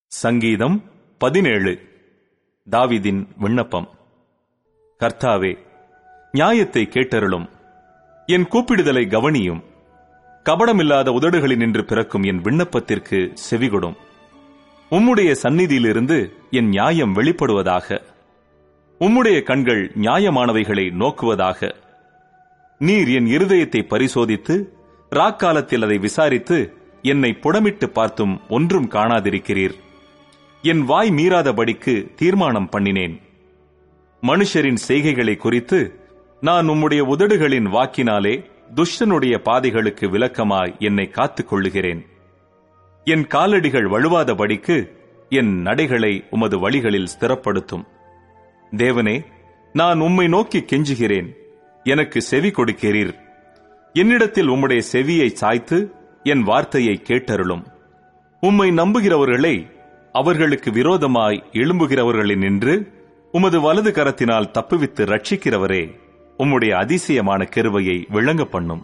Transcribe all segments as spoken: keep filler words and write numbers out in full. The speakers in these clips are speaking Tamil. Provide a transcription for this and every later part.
சங்கீதம் பதினேழு. தாவீதின் விண்ணப்பம். கர்த்தாவே, நியாயத்தை கேட்டருளும், என் கூப்பிடுதலை கவனியும். கபடமில்லாத உதடுகளினின்று பிறக்கும் என் விண்ணப்பத்திற்கு செவிகொடும். உம்முடைய சந்நிதியிலிருந்து என் நியாயம் வெளிப்படுவதாக. உம்முடைய கண்கள் நியாயமானவைகளை நோக்குவதாக. நீர் என் இருதயத்தை பரிசோதித்து ராக்காலத்தில் அதை விசாரித்து என்னை புடமிட்டு பார்த்தும் ஒன்றும் காணாதிருக்கிறீர். என் வாய் மீறாதபடிக்கு தீர்மானம் பண்ணினேன். மனுஷரின் செய்கைகளை குறித்து நான் உம்முடைய உதடுகளின் வாக்கினாலே துஷ்டனுடைய பாதைகளுக்கு விலக்கமாய் என்னை காத்துக் கொள்ளுகிறேன். என் காலடிகள் வழுவாதபடிக்கு என் நடைகளை உமது வழிகளில் ஸ்திரப்படுத்தும். தேவனே, நான் உம்மை நோக்கி கெஞ்சுகிறேன், எனக்கு செவி கொடுக்கிறீர். என்னிடத்தில் உம்முடைய செவியை சாய்த்து என் வார்த்தையை கேட்டருளும். உம்மை நம்புகிறவர்களை அவர்களுக்கு விரோதமாய் எழும்புகிறவர்களினின்று உமது வலது கரத்தினால் தப்புவித்து ரட்சிக்கிறவரே, உம்முடைய அதிசயமான கிருபையை விளங்க பண்ணும்.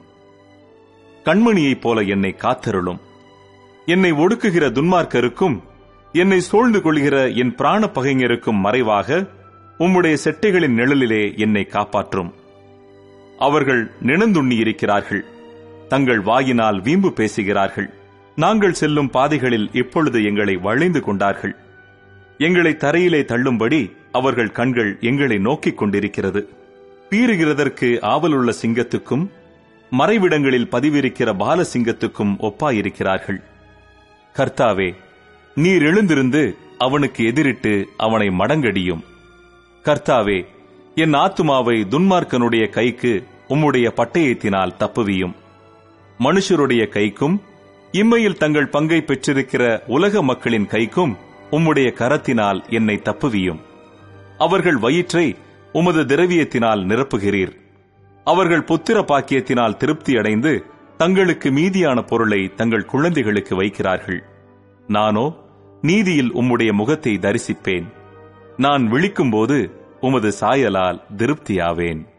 கண்மணியைப் போல என்னை காத்தருளும். என்னை ஒடுக்குகிற துன்மார்க்கருக்கும் என்னை சூழ்ந்து கொள்கிற என் பிராண பகைஞருக்கும் மறைவாக உம்முடைய செட்டைகளின் நிழலிலே என்னை காப்பாற்றும். அவர்கள் நிணந்துண்ணி இருக்கிறார்கள், தங்கள் வாயினால் வீம்பு பேசுகிறார்கள். நாங்கள் செல்லும் பாதைகளில் இப்பொழுது எங்களை வளைந்து கொண்டார்கள். எங்களை தரையிலே தள்ளும்படி அவர்கள் கண்கள் எங்களை நோக்கிக் கொண்டிருக்கிறது. பீறுகிறதற்கு ஆவலுள்ள சிங்கத்துக்கும் மறைவிடங்களில் பதிவிருக்கிற பால சிங்கத்துக்கும் ஒப்பாயிருக்கிறார்கள். கர்த்தாவே, நீர் எழுந்திருந்து அவனுக்கு எதிரிட்டு அவனை மடங்கடியும். கர்த்தாவே, என் ஆத்துமாவை துன்மார்க்கனுடைய கைக்கு உம்முடைய பட்டயத்தினால் தப்புவியும். மனுஷருடைய கைக்கும் இம்மையில் தங்கள் பங்கை பெற்றிருக்கிற உலக மக்களின் கைக்கும் உம்முடைய கரத்தினால் என்னை தப்புவியும். அவர்கள் வயிற்றை உமது திரவியத்தினால் நிரப்புகிறீர். அவர்கள் புத்திர பாக்கியத்தினால் திருப்தியடைந்து தங்களுக்கு மீதியான பொருளை தங்கள் குழந்தைகளுக்கு வைக்கிறார்கள். நானோ நீதியில் உம்முடைய முகத்தை தரிசிப்பேன். நான் விழிக்கும்போது உமது சாயலால் திருப்தியாவேன்.